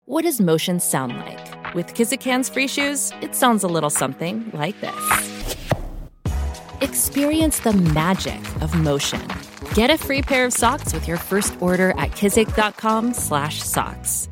What does motion sound like? With Kizikans free shoes, it sounds a little something like this. Experience the magic of motion. Get a free pair of socks with your first order at kizik.com/socks.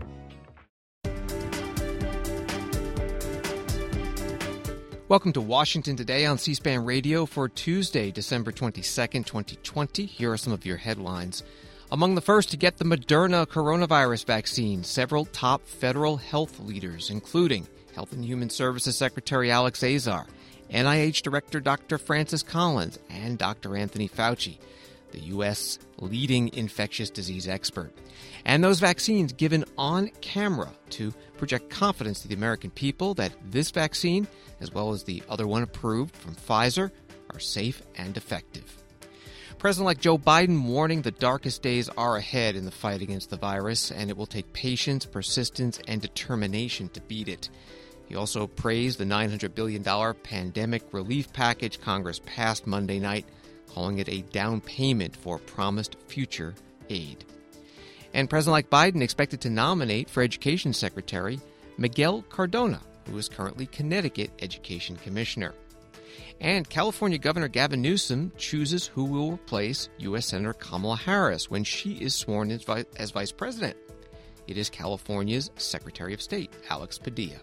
Welcome to Washington Today on C-SPAN Radio for Tuesday, December 22nd, 2020. Here are some of your headlines. Among the first to get the Moderna coronavirus vaccine, several top federal health leaders, including Health and Human Services Secretary Alex Azar, NIH Director Dr. Francis Collins, and Dr. Anthony Fauci, the U.S. leading infectious disease expert. And those vaccines given on camera to project confidence to the American people that this vaccine, as well as the other one approved from Pfizer, are safe and effective. President-elect Joe Biden warning the darkest days are ahead in the fight against the virus, and it will take patience, persistence, and determination to beat it. He also praised the $900 billion pandemic relief package Congress passed Monday night, calling it a down payment for promised future aid. And President-elect Biden expected to nominate for Education Secretary Miguel Cardona, who is currently Connecticut Education Commissioner. And California Governor Gavin Newsom chooses who will replace U.S. Senator Kamala Harris when she is sworn as vice president. It is California's Secretary of State, Alex Padilla.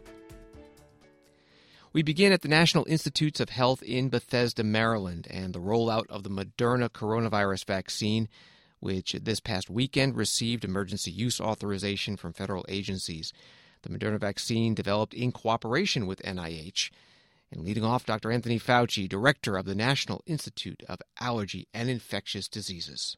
We begin at the National Institutes of Health in Bethesda, Maryland, and the rollout of the Moderna coronavirus vaccine, which this past weekend received emergency use authorization from federal agencies. The Moderna vaccine developed in cooperation with NIH. And leading off, Dr. Anthony Fauci, director of the National Institute of Allergy and Infectious Diseases.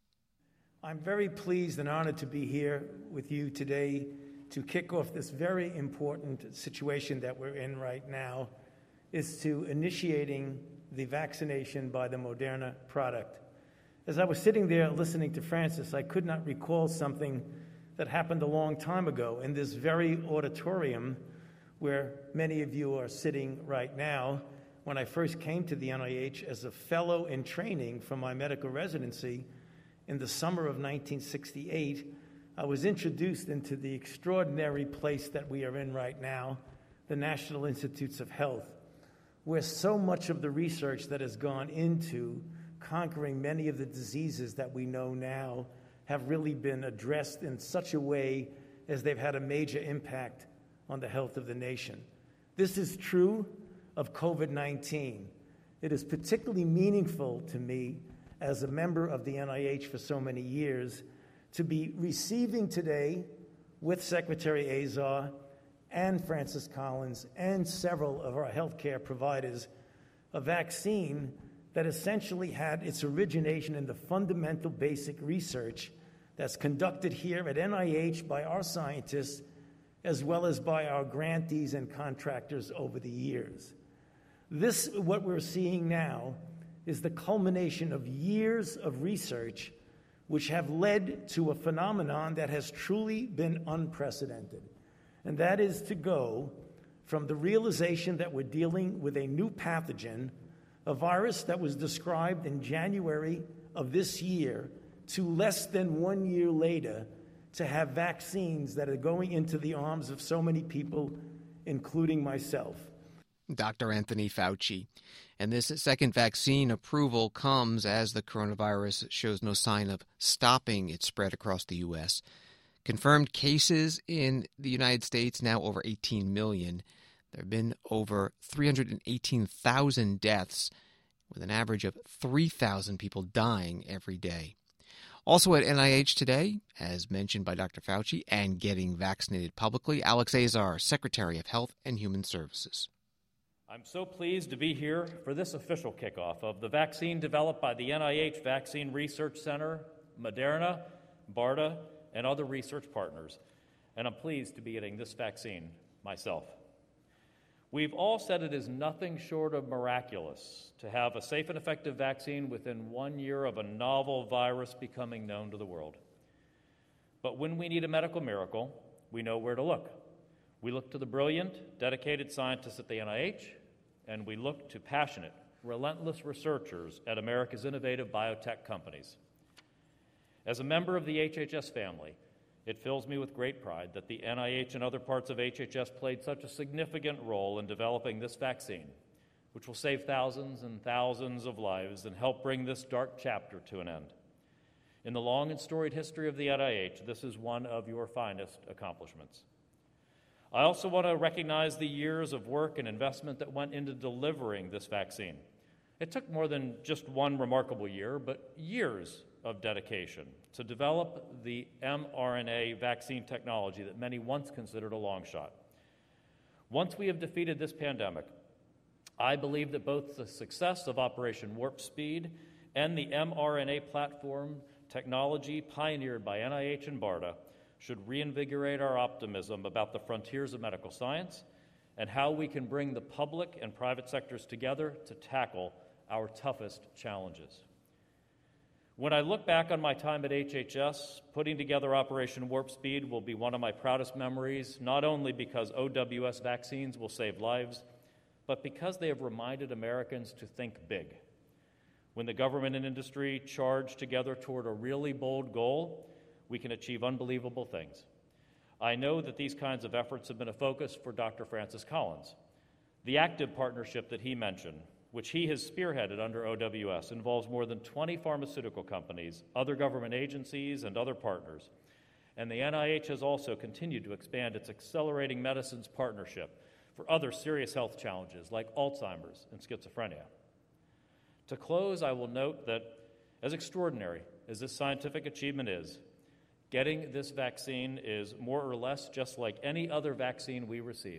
I'm very pleased and honored to be here with you today to kick off this very important situation that we're in right now, is to initiating the vaccination by the Moderna product. As I was sitting there listening to Francis, I could not recall something that happened a long time ago in this very auditorium where many of you are sitting right now. When I first came to the NIH as a fellow in training for my medical residency in the summer of 1968, I was introduced into the extraordinary place that we are in right now, the National Institutes of Health, where so much of the research that has gone into conquering many of the diseases that we know now have really been addressed in such a way as they've had a major impact on the health of the nation. This is true of COVID-19. It is particularly meaningful to me as a member of the NIH for so many years to be receiving today with Secretary Azar and Francis Collins and several of our healthcare providers a vaccine that essentially had its origination in the fundamental basic research that's conducted here at NIH by our scientists as well as by our grantees and contractors over the years. This, what we're seeing now, is the culmination of years of research which have led to a phenomenon that has truly been unprecedented. And that is to go from the realization that we're dealing with a new pathogen, a virus that was described in January of this year, to less than 1 year later, to have vaccines that are going into the arms of so many people, including myself. Dr. Anthony Fauci. And this second vaccine approval comes as the coronavirus shows no sign of stopping its spread across the U.S. Confirmed cases in the United States now over 18 million. There have been over 318,000 deaths, with an average of 3,000 people dying every day. Also at NIH today, as mentioned by Dr. Fauci, and getting vaccinated publicly, Alex Azar, Secretary of Health and Human Services. I'm so pleased to be here for this official kickoff of the vaccine developed by the NIH Vaccine Research Center, Moderna, BARDA, and other research partners. And I'm pleased to be getting this vaccine myself. We've all said it is nothing short of miraculous to have a safe and effective vaccine within 1 year of a novel virus becoming known to the world. But when we need a medical miracle, we know where to look. We look to the brilliant, dedicated scientists at the NIH, and we look to passionate, relentless researchers at America's innovative biotech companies. As a member of the HHS family, It fills me with great pride that the NIH and other parts of HHS played such a significant role in developing this vaccine, which will save thousands and thousands of lives and help bring this dark chapter to an end. In the long and storied history of the NIH, this is one of your finest accomplishments. I also want to recognize the years of work and investment that went into delivering this vaccine. It took more than just one remarkable year, but years of dedication to develop the mRNA vaccine technology that many once considered a long shot. Once we have defeated this pandemic, I believe that both the success of Operation Warp Speed and the mRNA platform technology pioneered by NIH and BARDA should reinvigorate our optimism about the frontiers of medical science and how we can bring the public and private sectors together to tackle our toughest challenges. When I look back on my time at HHS, putting together Operation Warp Speed will be one of my proudest memories, not only because OWS vaccines will save lives, but because they have reminded Americans to think big. When the government and industry charge together toward a really bold goal, we can achieve unbelievable things. I know that these kinds of efforts have been a focus for Dr. Francis Collins. The active partnership that he mentioned, which he has spearheaded under OWS, involves more than 20 pharmaceutical companies, other government agencies, and other partners. And the NIH has also continued to expand its Accelerating Medicines partnership for other serious health challenges like Alzheimer's and schizophrenia. To close, I will note that as extraordinary as this scientific achievement is, getting this vaccine is more or less just like any other vaccine we receive.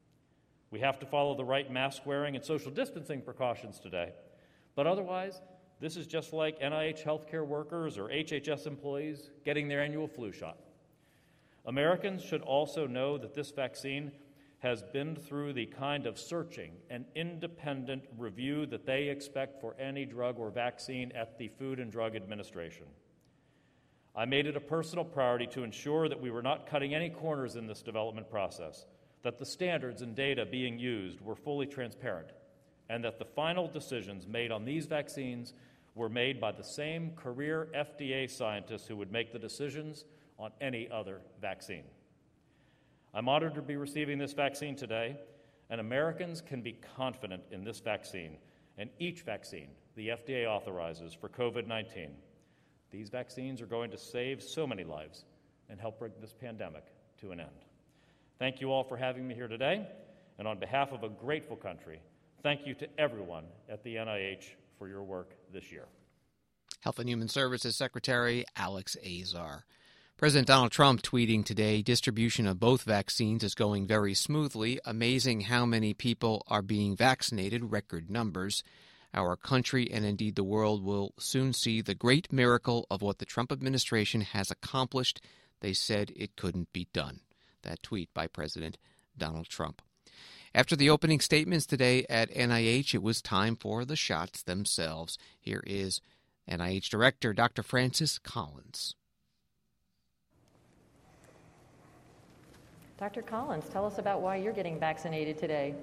We have to follow the right mask wearing and social distancing precautions today, but otherwise, this is just like NIH healthcare workers or HHS employees getting their annual flu shot. Americans should also know that this vaccine has been through the kind of searching and independent review that they expect for any drug or vaccine at the Food and Drug Administration. I made it a personal priority to ensure that we were not cutting any corners in this development process, that the standards and data being used were fully transparent, and that the final decisions made on these vaccines were made by the same career FDA scientists who would make the decisions on any other vaccine. I'm honored to be receiving this vaccine today, and Americans can be confident in this vaccine and each vaccine the FDA authorizes for COVID-19. These vaccines are going to save so many lives and help bring this pandemic to an end. Thank you all for having me here today, and on behalf of a grateful country, thank you to everyone at the NIH for your work this year. Health and Human Services Secretary Alex Azar. President Donald Trump tweeting today, distribution of both vaccines is going very smoothly. Amazing how many people are being vaccinated, record numbers. Our country and indeed the world will soon see the great miracle of what the Trump administration has accomplished. They said it couldn't be done. That tweet by President Donald Trump. After the opening statements today at NIH, it was time for the shots themselves. Here is NIH Director Dr. Francis Collins. Dr. Collins, tell us about why you're getting vaccinated today.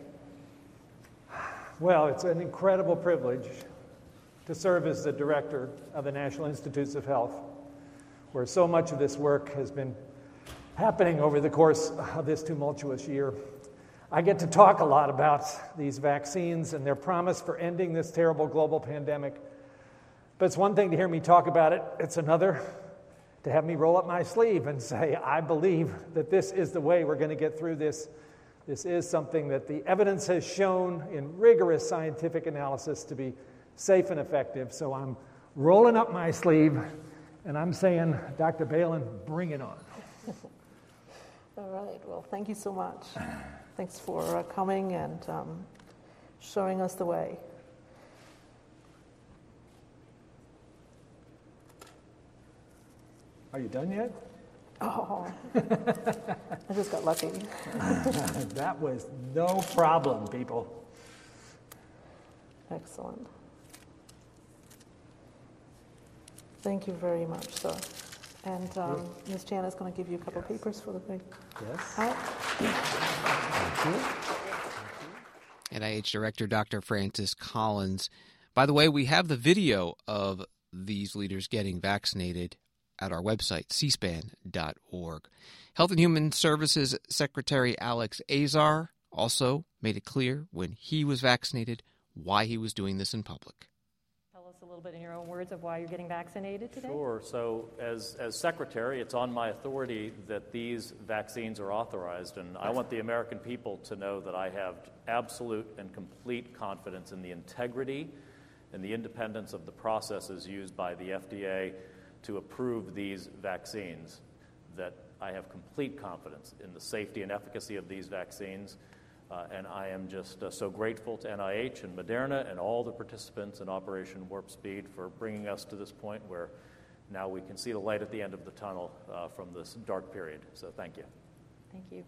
Well, it's an incredible privilege to serve as the director of the National Institutes of Health, where so much of this work has been happening over the course of this tumultuous year. I get to talk a lot about these vaccines and their promise for ending this terrible global pandemic. But it's one thing to hear me talk about it, it's another to have me roll up my sleeve and say, I believe that this is the way we're going to get through this. This is something that the evidence has shown in rigorous scientific analysis to be safe and effective. So I'm rolling up my sleeve and I'm saying, Dr. Balin, bring it on. All right. Well, thank you so much. Thanks for coming and showing us the way. Are you done yet? Oh, I just got lucky. That was no problem, people. Excellent. Thank you very much, sir. And Ms. Jan is going to give you a couple of papers for the thing. Yes. Thank you. NIH Director Dr. Francis Collins. By the way, we have the video of these leaders getting vaccinated at our website, cspan.org. Health and Human Services Secretary Alex Azar also made it clear when he was vaccinated why he was doing this in public. Tell us a little bit in your own words of why you're getting vaccinated today. Sure. So as Secretary, it's on my authority that these vaccines are authorized, and I want the American people to know that I have absolute and complete confidence in the integrity and the independence of the processes used by the FDA to approve these vaccines, that I have complete confidence in the safety and efficacy of these vaccines. And I am just so grateful to NIH and Moderna and all the participants in Operation Warp Speed for bringing us to this point where now we can see the light at the end of the tunnel from this dark period. So thank you. Thank you.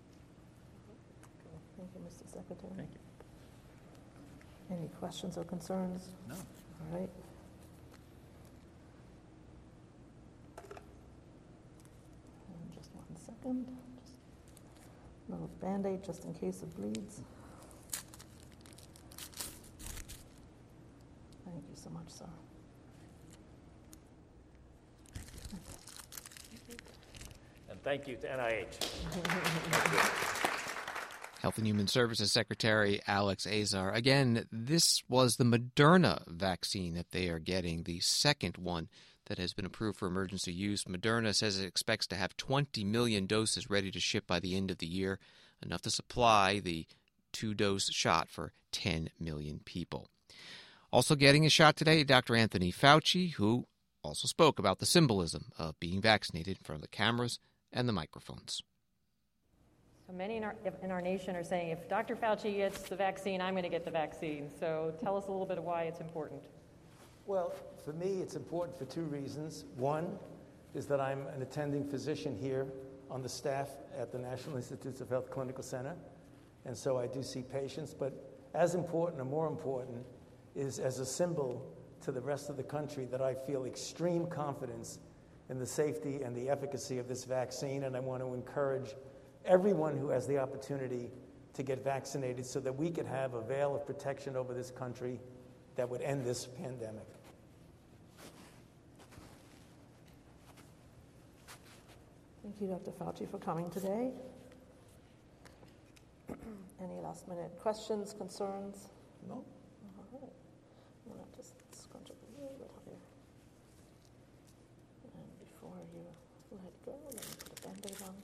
Thank you, Mr. Secretary. Thank you. Any questions or concerns? No. All right. And just 1 second. A little Band-Aid just in case it bleeds. Thank you so much, sir. And thank you to NIH. Health and Human Services Secretary Alex Azar. Again, this was the Moderna vaccine that they are getting, the second one that has been approved for emergency use. Moderna says it expects to have 20 million doses ready to ship by the end of the year, enough to supply the 2-dose shot for 10 million people. Also getting a shot today, Dr. Anthony Fauci, who also spoke about the symbolism of being vaccinated in front of the cameras and the microphones. So many in our nation are saying, if Dr. Fauci gets the vaccine, I'm going to get the vaccine. So tell us a little bit of why it's important. Well, for me, it's important for 2 reasons. One is that I'm an attending physician here on the staff at the National Institutes of Health Clinical Center, and so I do see patients. But as important or more important is as a symbol to the rest of the country that I feel extreme confidence in the safety and the efficacy of this vaccine, and I want to encourage everyone who has the opportunity to get vaccinated so that we could have a veil of protection over this country that would end this pandemic. Thank you, Dr. Fauci, for coming today. Any last-minute questions, concerns? No. All right. I'm going to just scrunch up a little bit higher. And before you let go, let me put a Band-Aid on.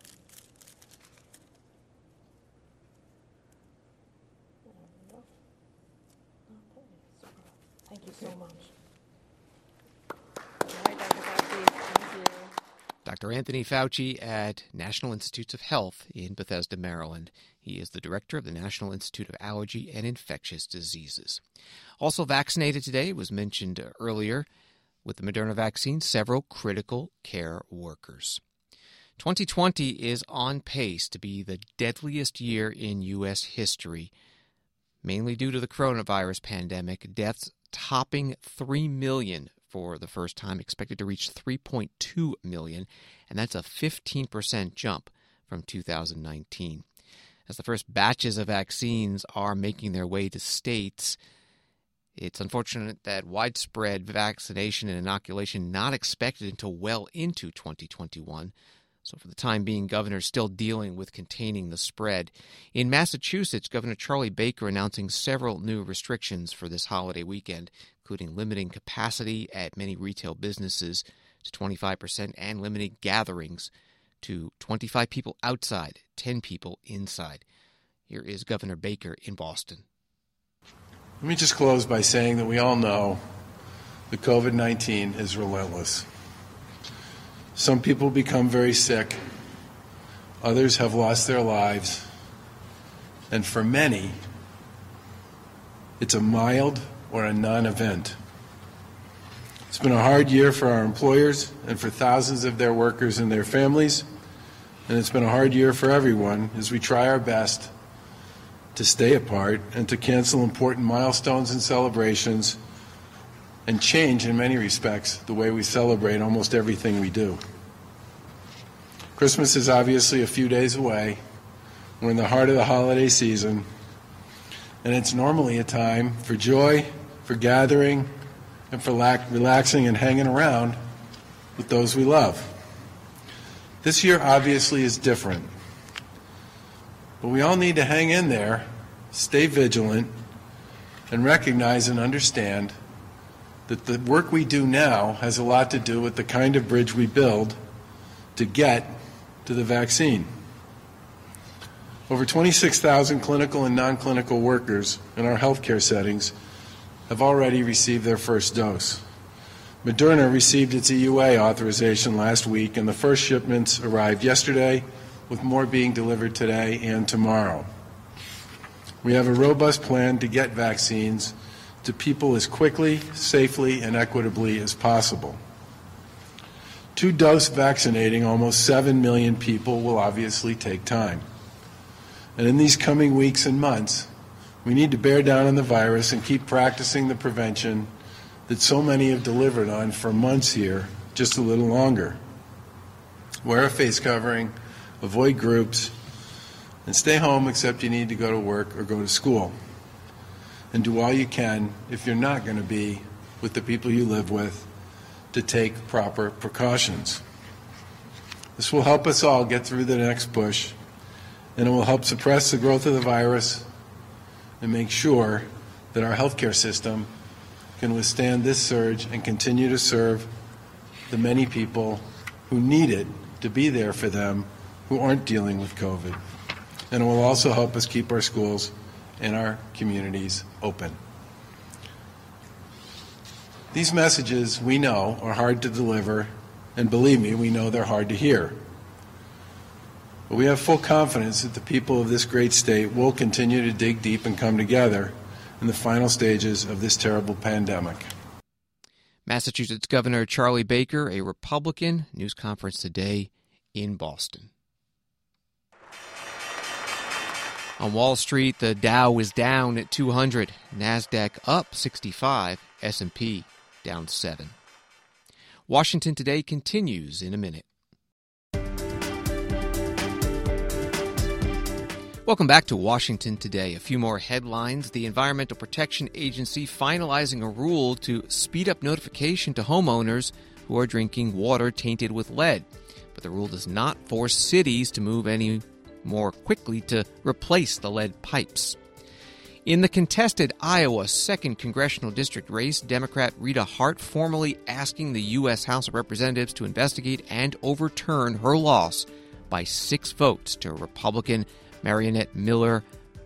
There we go. Okay, super. Thank you so much. All right, Dr. Fauci, thank you. Dr. Anthony Fauci at National Institutes of Health in Bethesda, Maryland. He is the director of the National Institute of Allergy and Infectious Diseases. Also vaccinated today, was mentioned earlier, with the Moderna vaccine, several critical care workers. 2020 is on pace to be the deadliest year in U.S. history, mainly due to the coronavirus pandemic, deaths topping 3 million for the first time, expected to reach 3.2 million, and that's a 15% jump from 2019. As the first batches of vaccines are making their way to states, it's unfortunate that widespread vaccination and inoculation not expected until well into 2021. So for the time being, governors still dealing with containing the spread. In Massachusetts, Governor Charlie Baker announcing several new restrictions for this holiday weekend, including limiting capacity at many retail businesses to 25% and limiting gatherings to 25 people outside, 10 people inside. Here is Governor Baker in Boston. Let me just close by saying that we all know that COVID-19 is relentless. Some people become very sick. Others have lost their lives. And for many, it's a mild or a non-event. It's been a hard year for our employers and for thousands of their workers and their families. And it's been a hard year for everyone as we try our best to stay apart and to cancel important milestones and celebrations and change, in many respects, the way we celebrate almost everything we do. Christmas is obviously a few days away. We're in the heart of the holiday season, and it's normally a time for joy, for gathering, and for relaxing and hanging around. with those we love. This year obviously is different, but we all need to hang in there, stay vigilant, and recognize and understand that the work we do now has a lot to do with the kind of bridge we build to get to the vaccine. Over 26,000 clinical and non-clinical workers in our healthcare settings have already received their first dose. Moderna received its EUA authorization last week, and the first shipments arrived yesterday, with more being delivered today and tomorrow. We have a robust plan to get vaccines to people as quickly, safely, and equitably as possible. Two-dose vaccinating almost 7 million people will obviously take time. And in these coming weeks and months, we need to bear down on the virus and keep practicing the prevention that so many have delivered on for months here, just a little longer. Wear a face covering, avoid groups, and stay home except you need to go to work or go to school. And do all you can, if you're not going to be with the people you live with, to take proper precautions. This will help us all get through the next push, and it will help suppress the growth of the virus and make sure that our healthcare system can withstand this surge and continue to serve the many people who need it to be there for them who aren't dealing with COVID. And it will also help us keep our schools and our communities open. These messages, we know, are hard to deliver, and believe me, we know they're hard to hear. But we have full confidence that the people of this great state will continue to dig deep and come together in the final stages of this terrible pandemic. Massachusetts Governor Charlie Baker, a Republican, news conference today in Boston. On Wall Street, the Dow was down at 200, NASDAQ up 65, S&P down 7. Washington Today continues in a minute. Welcome back to Washington Today. A few more headlines. The Environmental Protection Agency finalizing a rule to speed up notification to homeowners who are drinking water tainted with lead. But the rule does not force cities to move any more quickly to replace the lead pipes. In the contested Iowa 2nd Congressional District race, Democrat Rita Hart formally asking the U.S. House of Representatives to investigate and overturn her loss by 6 votes to Republican Marionette Miller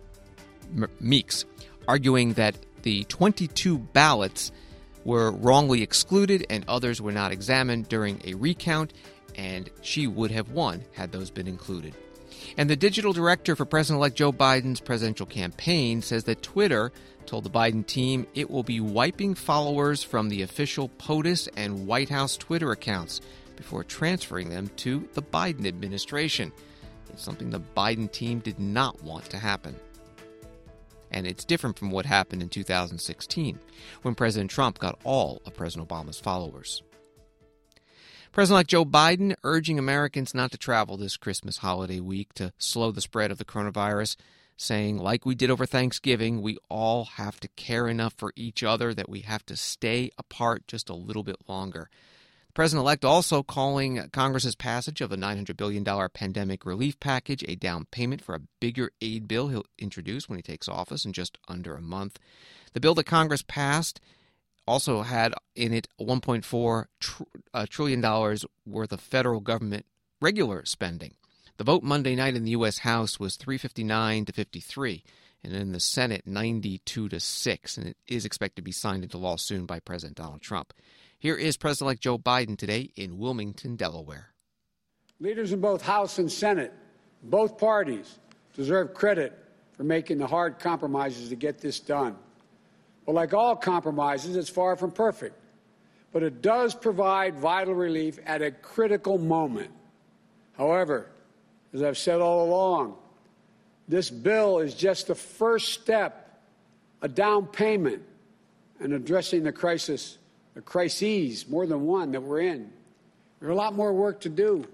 Meeks, arguing that the 22 ballots were wrongly excluded and others were not examined during a recount, and she would have won had those been included. And the digital director for President-elect Joe Biden's presidential campaign says that Twitter told the Biden team it will be wiping followers from the official POTUS and White House Twitter accounts before transferring them to the Biden administration. It's something the Biden team did not want to happen. And it's different from what happened in 2016, when President Trump got all of President Obama's followers. President-elect Joe Biden urging Americans not to travel this Christmas holiday week to slow the spread of the coronavirus, saying, like we did over Thanksgiving, we all have to care enough for each other that we have to stay apart just a little bit longer. The President-elect also calling Congress's passage of a $900 billion pandemic relief package a down payment for a bigger aid bill he'll introduce when he takes office in just under a month. The bill that Congress passed also had in it $1.4 trillion worth of federal government regular spending. The vote Monday night in the U.S. House was 359 to 53, and in the Senate 92 to 6, and it is expected to be signed into law soon by President Donald Trump. Here is President-elect Joe Biden today in Wilmington, Delaware. Leaders in both House and Senate, both parties, deserve credit for making the hard compromises to get this done. But like all compromises, it's far from perfect. But it does provide vital relief at a critical moment. However, as I've said all along, this bill is just the first step, a down payment, in addressing the crises, more than one, that we're in. There's a lot more work to do.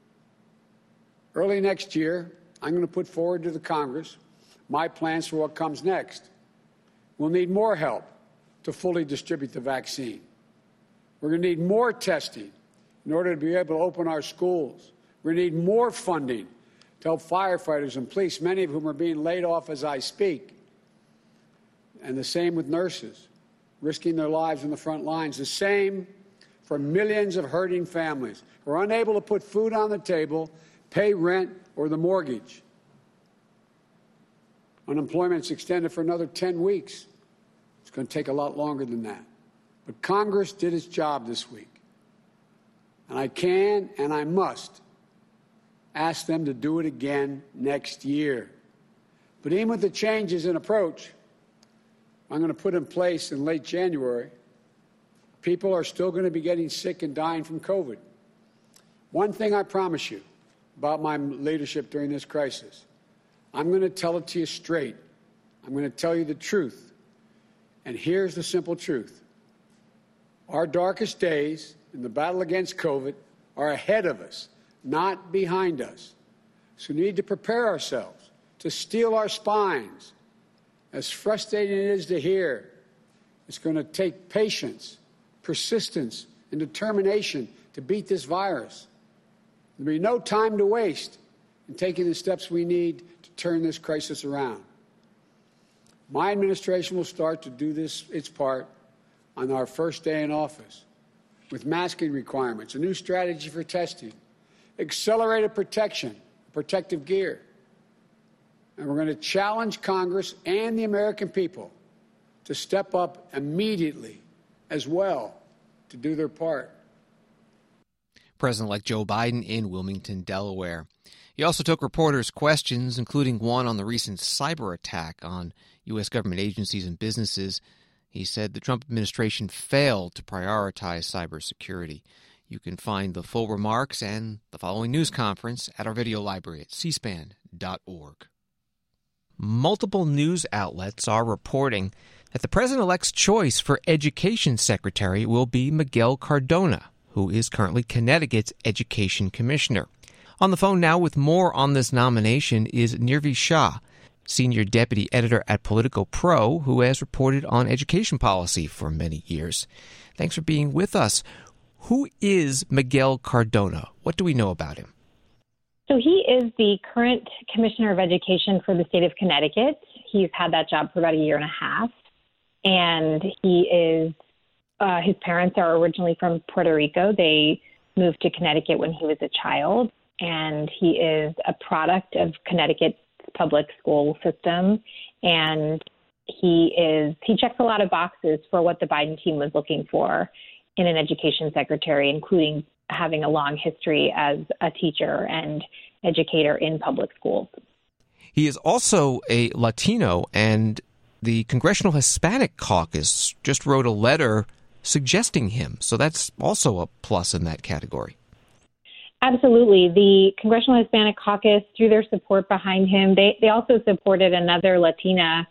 Early next year, I'm going to put forward to the Congress my plans for what comes next. We'll need more help to fully distribute the vaccine. We're going to need more testing in order to be able to open our schools. We need more funding to help firefighters and police, many of whom are being laid off as I speak. And the same with nurses, risking their lives in the front lines. The same for millions of hurting families who are unable to put food on the table, pay rent, or the mortgage. Unemployment's extended for another 10 weeks. It's going to take a lot longer than that. But Congress did its job this week. And I can and I must ask them to do it again next year. But even with the changes in approach I'm going to put in place in late January, people are still going to be getting sick and dying from COVID. One thing I promise you about my leadership during this crisis, I'm going to tell it to you straight. I'm going to tell you the truth. And here's the simple truth. Our darkest days in the battle against COVID are ahead of us, not behind us. So we need to prepare ourselves to steel our spines. As frustrating it is to hear, it's going to take patience, persistence, and determination to beat this virus. There'll be no time to waste in taking the steps we need to turn this crisis around. My administration will start to do its part on our first day in office with masking requirements, a new strategy for testing, accelerated protection, protective gear. And we're going to challenge Congress and the American people to step up immediately as well to do their part. President-elect Joe Biden in Wilmington, Delaware. He also took reporters' questions, including one on the recent cyber attack on U.S. government agencies and businesses. He said the Trump administration failed to prioritize cybersecurity. You can find the full remarks and the following news conference at our video library at cspan.org. Multiple news outlets are reporting that the president-elect's choice for education secretary will be Miguel Cardona, who is currently Connecticut's education commissioner. On the phone now with more on this nomination is Nirvi Shah, senior deputy editor at Politico Pro, who has reported on education policy for many years. Thanks for being with us. Who is Miguel Cardona? What do we know about him? So he is the current Commissioner of Education for the state of Connecticut. He's had that job for about a year and a half. And he is, his parents are originally from Puerto Rico. They moved to Connecticut when he was a child. And he is a product of Connecticut's public school system. And he checks a lot of boxes for what the Biden team was looking for in an education secretary, including having a long history as a teacher and educator in public schools. He is also a Latino, and the Congressional Hispanic Caucus just wrote a letter suggesting him. So that's also a plus in that category. Absolutely. The Congressional Hispanic Caucus, through their support behind him, they also supported another Latina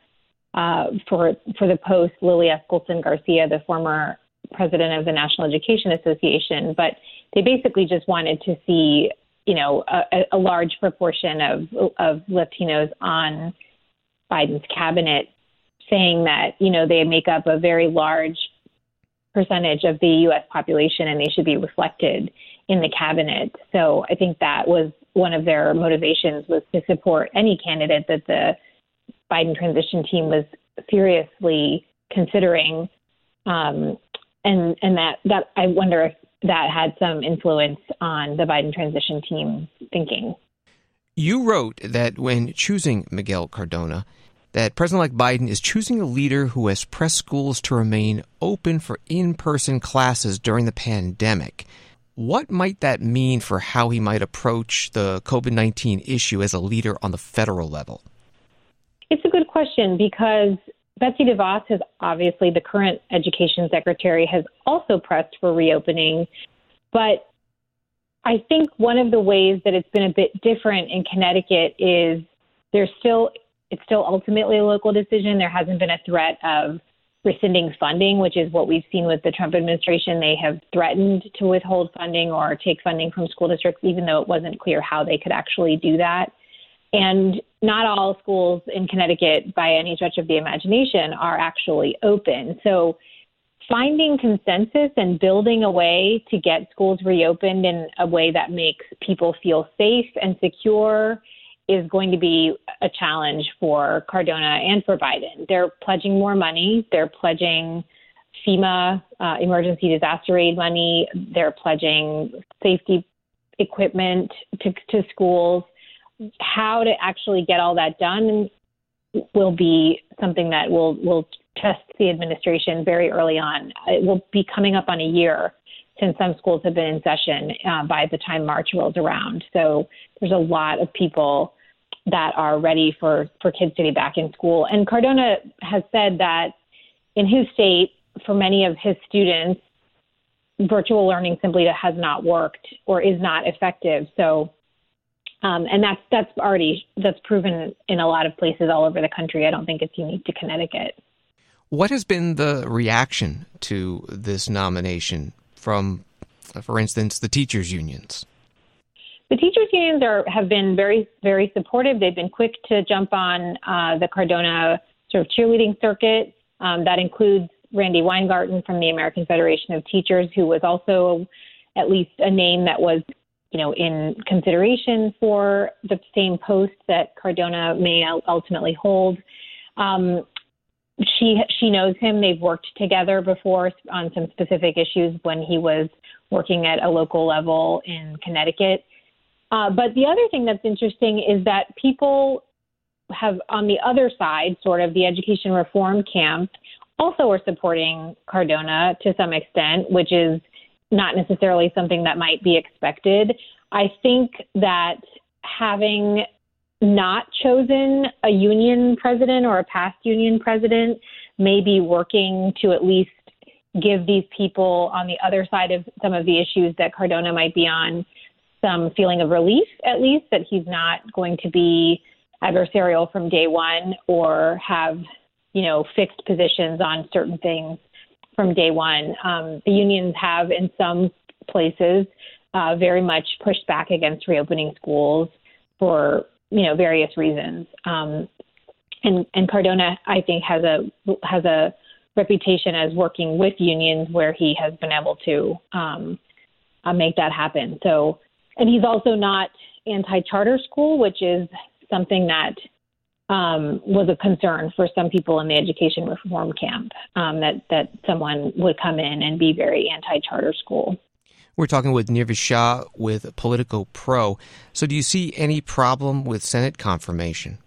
for the post, Lily Escalson Garcia, the former president of the National Education Association. But they basically just wanted to see, a large proportion of Latinos on Biden's cabinet, saying that, they make up a very large percentage of the U.S. population and they should be reflected in the cabinet. So I think that was one of their motivations, was to support any candidate that the Biden transition team was seriously considering. And that I wonder if that had some influence on the Biden transition team's thinking. You wrote that when choosing Miguel Cardona, that President-elect Biden is choosing a leader who has pressed schools to remain open for in-person classes during the pandemic. What might that mean for how he might approach the COVID-19 issue as a leader on the federal level? It's a good question, because Betsy DeVos has obviously, the current education secretary, has also pressed for reopening. But I think one of the ways that it's been a bit different in Connecticut is it's still ultimately a local decision. There hasn't been a threat of rescinding funding, which is what we've seen with the Trump administration. They have threatened to withhold funding or take funding from school districts, even though it wasn't clear how they could actually do that. And not all schools in Connecticut, by any stretch of the imagination, are actually open. So finding consensus and building a way to get schools reopened in a way that makes people feel safe and secure is going to be a challenge for Cardona and for Biden. They're pledging more money. They're pledging FEMA, emergency disaster aid money. They're pledging safety equipment to schools. How to actually get all that done will be something that will test the administration very early on. It will be coming up on a year since some schools have been in session by the time March rolls around. So there's a lot of people that are ready for kids to be back in school. And Cardona has said that in his state, for many of his students, virtual learning simply has not worked or is not effective. So, and that's proven in a lot of places all over the country. I don't think it's unique to Connecticut. What has been the reaction to this nomination from, for instance, the teachers' unions? The teachers' unions have been very, very supportive. They've been quick to jump on the Cardona sort of cheerleading circuit. That includes Randy Weingarten from the American Federation of Teachers, who was also at least a name that was, in consideration for the same post that Cardona may ultimately hold. She knows him. They've worked together before on some specific issues when he was working at a local level in Connecticut. But the other thing that's interesting is that people have, on the other side, sort of the education reform camp, also are supporting Cardona to some extent, which is not necessarily something that might be expected. I think that having not chosen a union president or a past union president may be working to at least give these people on the other side of some of the issues that Cardona might be on some feeling of relief, at least, that he's not going to be adversarial from day one or have, fixed positions on certain things from day one. The unions have, in some places, very much pushed back against reopening schools for, various reasons. And Cardona, I think, has a reputation as working with unions where he has been able to make that happen. So, and he's also not anti-charter school, which is something that was a concern for some people in the education reform camp, that someone would come in and be very anti-charter school. We're talking with Nirvi Shah with Politico Pro. So do you see any problem with Senate confirmation?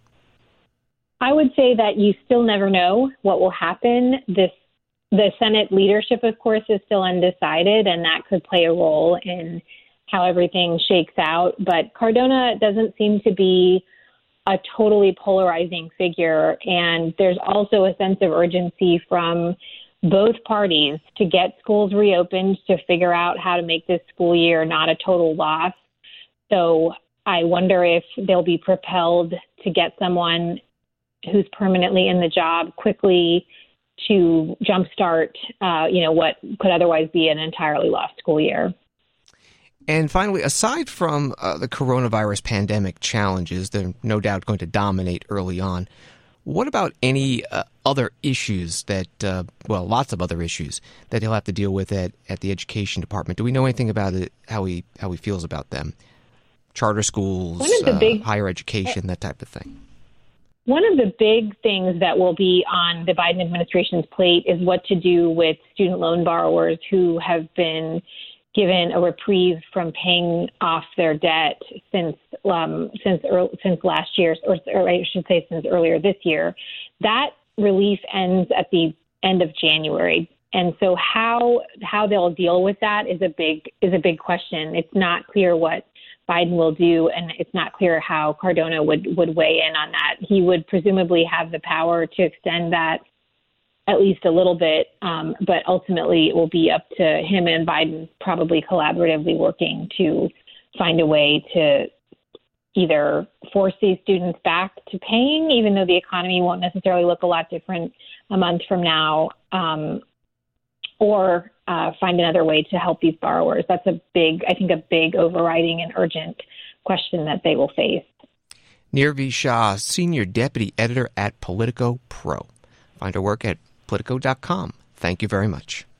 I would say that you still never know what will happen. The Senate leadership, of course, is still undecided, and that could play a role in how everything shakes out. But Cardona doesn't seem to be a totally polarizing figure, and there's also a sense of urgency from both parties to get schools reopened, to figure out how to make this school year not a total loss. So I wonder if they'll be propelled to get someone who's permanently in the job quickly to jumpstart, what could otherwise be an entirely lost school year. And finally, aside from the coronavirus pandemic challenges, they're no doubt going to dominate early on. What about any other issues that, lots of other issues that he'll have to deal with at the education department? Do we know anything about it, how he feels about them? Charter schools, higher education, that type of thing. One of the big things that will be on the Biden administration's plate is what to do with student loan borrowers who have been given a reprieve from paying off their debt since last year, or I should say since earlier this year. That relief ends at the end of January, and so how they'll deal with that is a big question. It's not clear what Biden will do, and it's not clear how Cardona would weigh in on that. He would presumably have the power to extend that at least a little bit, but ultimately it will be up to him and Biden probably collaboratively working to find a way to either force these students back to paying, even though the economy won't necessarily look a lot different a month from now, or find another way to help these borrowers. That's a big overriding and urgent question that they will face. Nirvi Shah, Senior Deputy Editor at Politico Pro. Find her work at Politico.com. Thank you very much.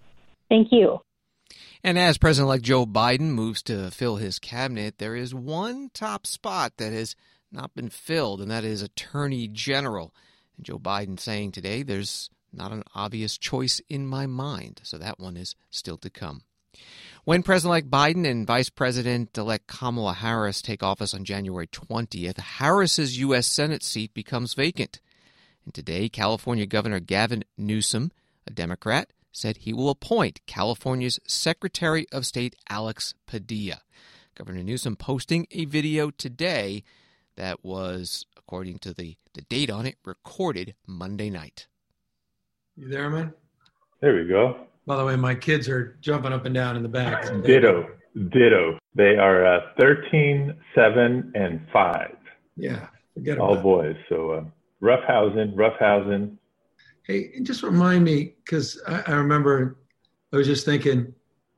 Thank you. And as President-elect Joe Biden moves to fill his cabinet, there is one top spot that has not been filled, and that is Attorney General. And Joe Biden saying today, there's not an obvious choice in my mind. So that one is still to come. When President-elect Biden and Vice President-elect Kamala Harris take office on January 20th, Harris's U.S. Senate seat becomes vacant. And today, California Governor Gavin Newsom, a Democrat, said he will appoint California's Secretary of State Alex Padilla. Governor Newsom posting a video today that was, according to the date on it, recorded Monday night. You there, man? There we go. By the way, my kids are jumping up and down in the back. Ditto. They are 13, 7, and 5. Yeah, forget about it. All boys. So roughhousing. Hey, just remind me, because I remember I was just thinking,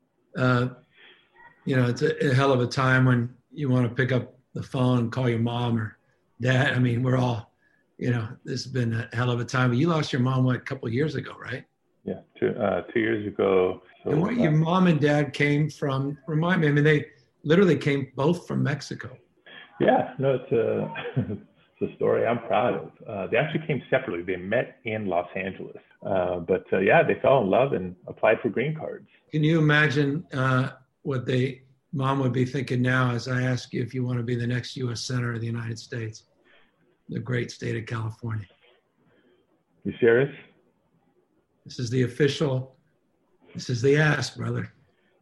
it's a hell of a time when you want to pick up the phone and call your mom or dad. I mean, we're all, this has been a hell of a time. But you lost your mom, a couple of years ago, right? Yeah, 2 years ago. So, and where your mom and dad came from, remind me. I mean, they literally came both from Mexico. Yeah, no, it's a story I'm proud of. They actually came separately. They met in Los Angeles. But they fell in love and applied for green cards. Can you imagine what mom would be thinking now as I ask you if you want to be the next U.S. Senator of the United States, the great state of California? You serious? This is the ask, brother.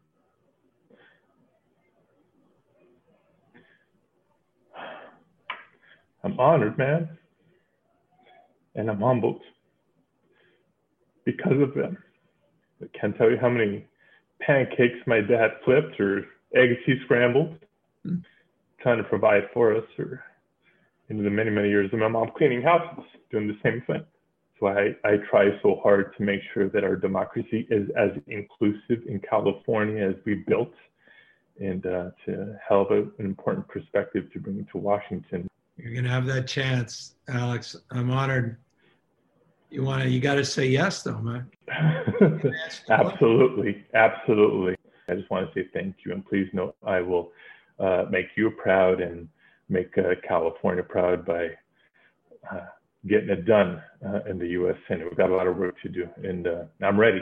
I'm honored, man. And I'm humbled because of them. I can't tell you how many pancakes my dad flipped or eggs he scrambled, trying to provide for us, or into the many, many years of my mom cleaning houses, doing the same thing. So I try so hard to make sure that our democracy is as inclusive in California as we built, and to have an important perspective to bring to Washington. You're going to have that chance, Alex. I'm honored. You got to say yes, though, man. Absolutely. I just want to say thank you, and please know I will make you proud and make California proud by getting it done in the U.S. Senate. We've got a lot of work to do, and I'm ready.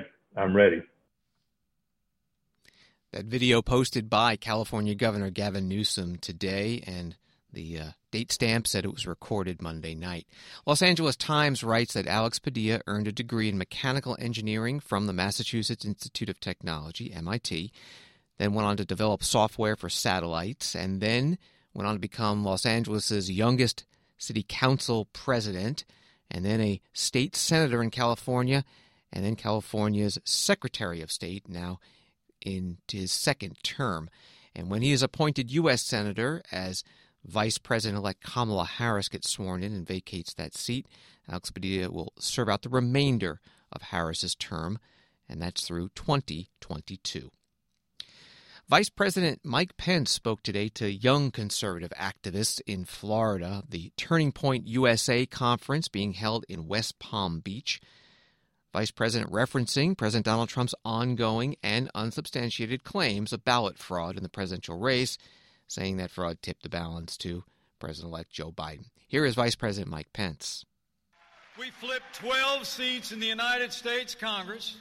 That video posted by California Governor Gavin Newsom today, and the date stamp said it was recorded Monday night. Los Angeles Times writes that Alex Padilla earned a degree in mechanical engineering from the Massachusetts Institute of Technology, MIT, then went on to develop software for satellites, and then went on to become Los Angeles' youngest city council president, and then a state senator in California, and then California's Secretary of State, now into his second term. And when he is appointed U.S. Senator, as Vice President-elect Kamala Harris gets sworn in and vacates that seat, Alex Padilla will serve out the remainder of Harris's term, and that's through 2022. Vice President Mike Pence spoke today to young conservative activists in Florida, the Turning Point USA conference being held in West Palm Beach. Vice President referencing President Donald Trump's ongoing and unsubstantiated claims of ballot fraud in the presidential race, saying that fraud tipped the balance to President-elect Joe Biden. Here is Vice President Mike Pence. We flipped 12 seats in the United States Congress,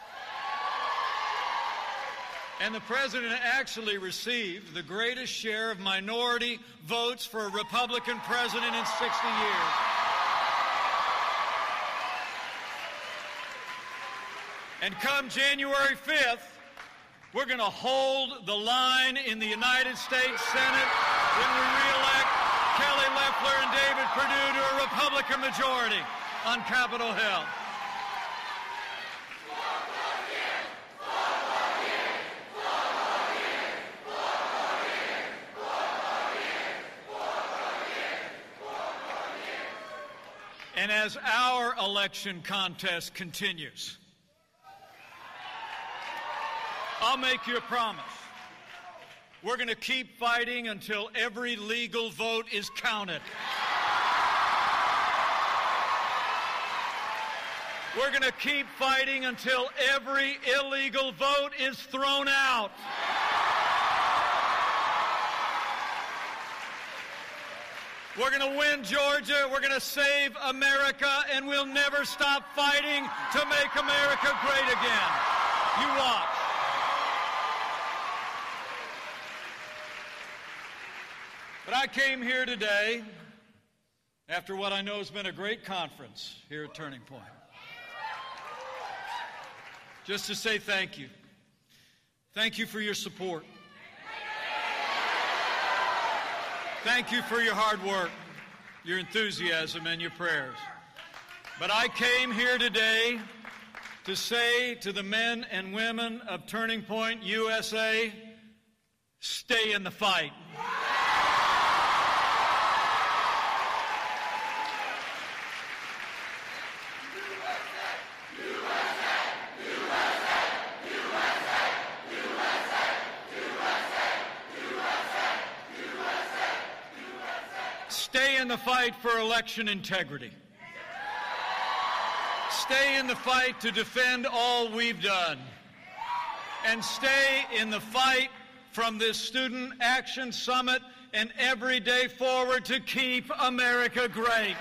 and the president actually received the greatest share of minority votes for a Republican president in 60 years. And come January 5th, we're going to hold the line in the United States Senate when we re-elect Kelly Loeffler and David Perdue to a Republican majority on Capitol Hill. And as our election contest continues, I'll make you a promise. We're going to keep fighting until every legal vote is counted. We're going to keep fighting until every illegal vote is thrown out. We're going to win Georgia. We're going to save America, and we'll never stop fighting to make America great again. You watch. But I came here today after what I know has been a great conference here at Turning Point, just to say thank you. Thank you for your support. Thank you for your hard work, your enthusiasm, and your prayers. But I came here today to say to the men and women of Turning Point USA, stay in the fight. Stay in the fight for election integrity. Stay in the fight to defend all we've done. And stay in the fight from this Student Action Summit and every day forward to keep America great.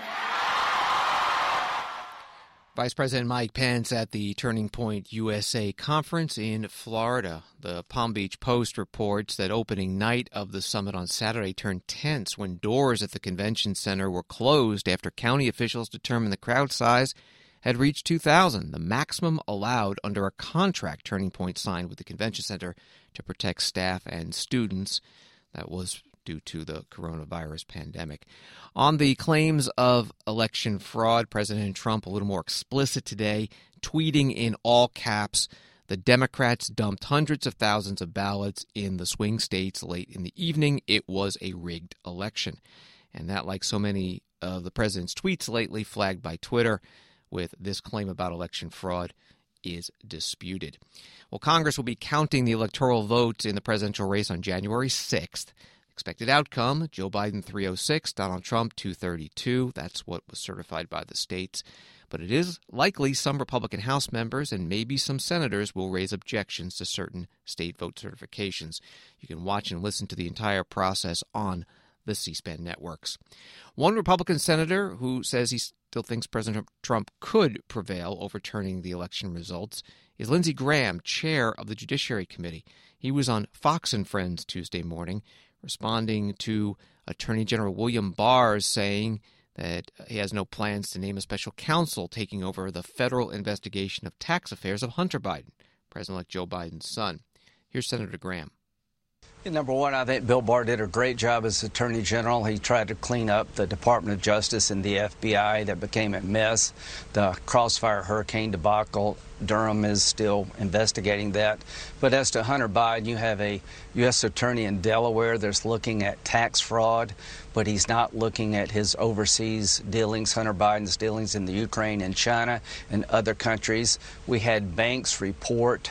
Vice President Mike Pence at the Turning Point USA conference in Florida. The Palm Beach Post reports that opening night of the summit on Saturday turned tense when doors at the convention center were closed after county officials determined the crowd size had reached 2,000, the maximum allowed under a contract Turning Point signed with the convention center to protect staff and students. That was due to the coronavirus pandemic. On the claims of election fraud, President Trump a little more explicit today, tweeting in all caps, the Democrats dumped hundreds of thousands of ballots in the swing states late in the evening. It was a rigged election. And that, like so many of the president's tweets lately flagged by Twitter with this claim about election fraud, is disputed. Well, Congress will be counting the electoral votes in the presidential race on January 6th. Expected outcome, Joe Biden 306, Donald Trump 232. That's what was certified by the states. But it is likely some Republican House members and maybe some senators will raise objections to certain state vote certifications. You can watch and listen to the entire process on the C-SPAN networks. One Republican senator who says he still thinks President Trump could prevail overturning the election results is Lindsey Graham, chair of the Judiciary Committee. He was on Fox and Friends Tuesday morning, responding to Attorney General William Barr saying that he has no plans to name a special counsel taking over the federal investigation of tax affairs of Hunter Biden, President-elect Joe Biden's son. Here's Senator Graham. Number one, I think Bill Barr did a great job as Attorney General. He tried to clean up the Department of Justice and the FBI that became a mess. The Crossfire Hurricane debacle, Durham is still investigating that. But as to Hunter Biden, you have a U.S. attorney in Delaware that's looking at tax fraud, but he's not looking at his overseas dealings, Hunter Biden's dealings in the Ukraine and China and other countries. We had banks report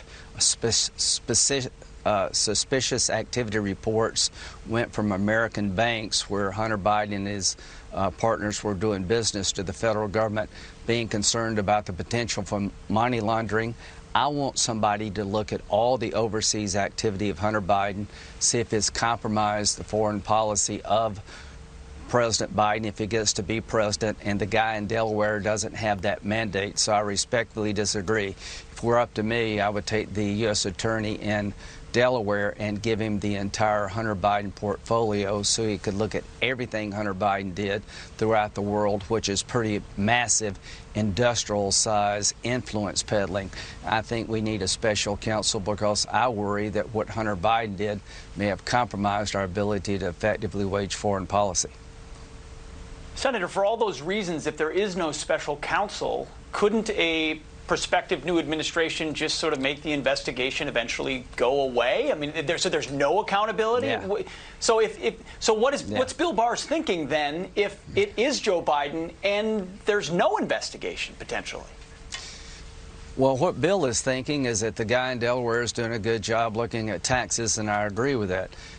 suspicious activity reports went from American banks where Hunter Biden and his partners were doing business to the federal government, being concerned about the potential for money laundering. I want somebody to look at all the overseas activity of Hunter Biden, see if it's compromised the foreign policy of President Biden if he gets to be president, and the guy in Delaware doesn't have that mandate, so I respectfully disagree. If we're up to me, I would take the U.S. attorney in Delaware and give him the entire Hunter Biden portfolio so he could look at everything Hunter Biden did throughout the world, which is pretty massive industrial size influence peddling. I think we need a special counsel because I worry that what Hunter Biden did may have compromised our ability to effectively wage foreign policy. Senator, for all those reasons, if there is no special counsel, couldn't a prospective new administration just sort of make the investigation eventually go away? I mean, there's no accountability. Yeah. So what's Bill Barr's thinking then if it is Joe Biden and there's no investigation potentially? Well, what Bill is thinking is that the guy in Delaware is doing a good job looking at taxes, and I agree with that.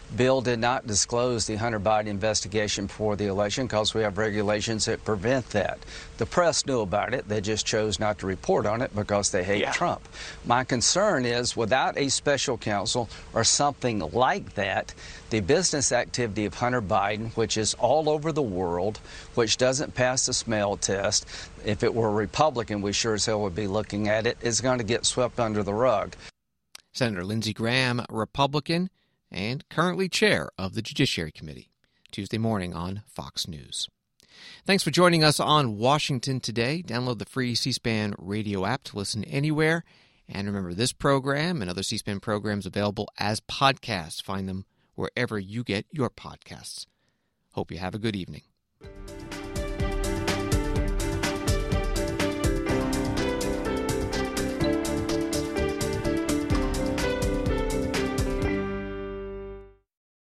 Bill did not disclose the Hunter Biden investigation before the election because we have regulations that prevent that. The press knew about it. They just chose not to report on it because they hate Trump. My concern is without a special counsel or something like that, the business activity of Hunter Biden, which is all over the world, which doesn't pass the smell test, if it were a Republican, we sure as hell would be looking at it, is going to get swept under the rug. Senator Lindsey Graham, Republican, and currently chair of the Judiciary Committee, Tuesday morning on Fox News. Thanks for joining us on Washington Today. Download the free C-SPAN radio app to listen anywhere. And remember, this program and other C-SPAN programs available as podcasts. Find them wherever you get your podcasts. Hope you have a good evening.